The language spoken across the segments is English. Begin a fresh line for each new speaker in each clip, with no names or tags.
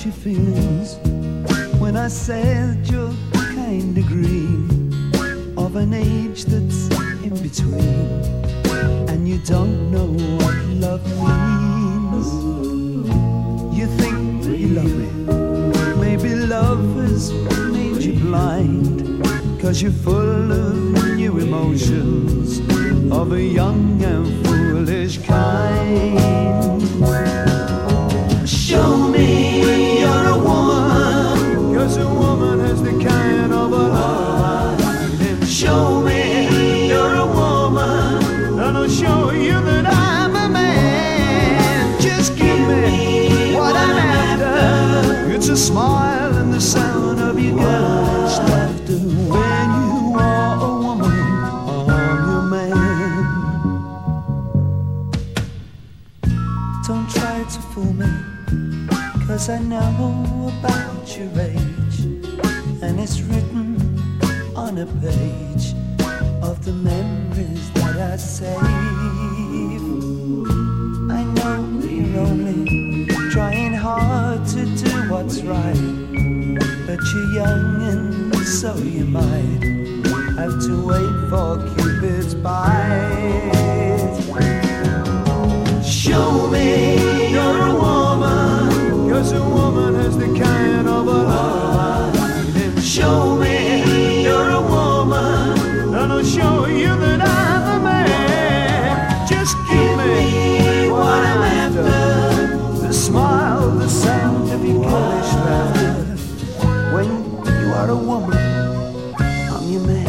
your feelings when I said you're kinda green, of an age that's in between, and you don't know what love means. You think you love me, maybe love has made you blind, 'cause you're full of new emotions of a young and foolish kind. Show me you're a woman, 'cause a woman has the kind of a love. Show me you're a woman, and I'll show you that I'm a man. Just give me what I'm after. It's a smile and the sound of your girlish laughter. When you are a woman, I'm your man. Don't try to fool me, 'cause I know about your age, and it's written on a page of the memories that I save. I know you're only trying hard to do what's right, but you're young and so you might have to wait for Cupid's bite. Show me you're a woman, 'cause a woman has the kind of a love. Show me you're a woman, and I'll show you that I'm a man. Just give me what I'm after, the smile, the sound of your girlish laughter. When you are a woman, I'm your man.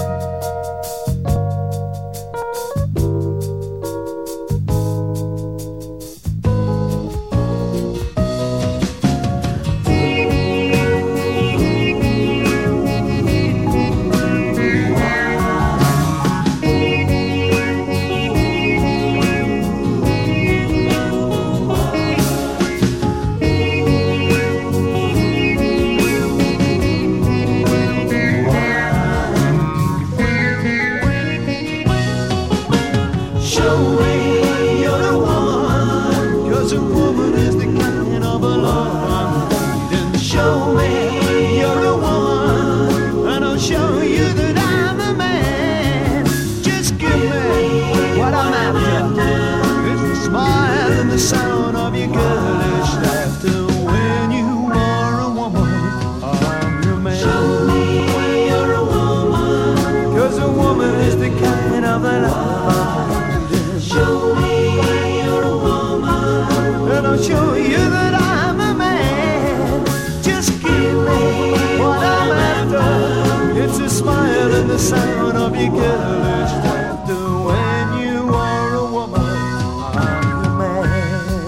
The sound of your girlish laughter. When you are a woman, I'm your man.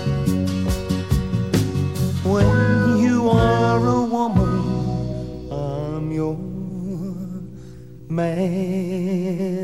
When you are a woman, I'm your man.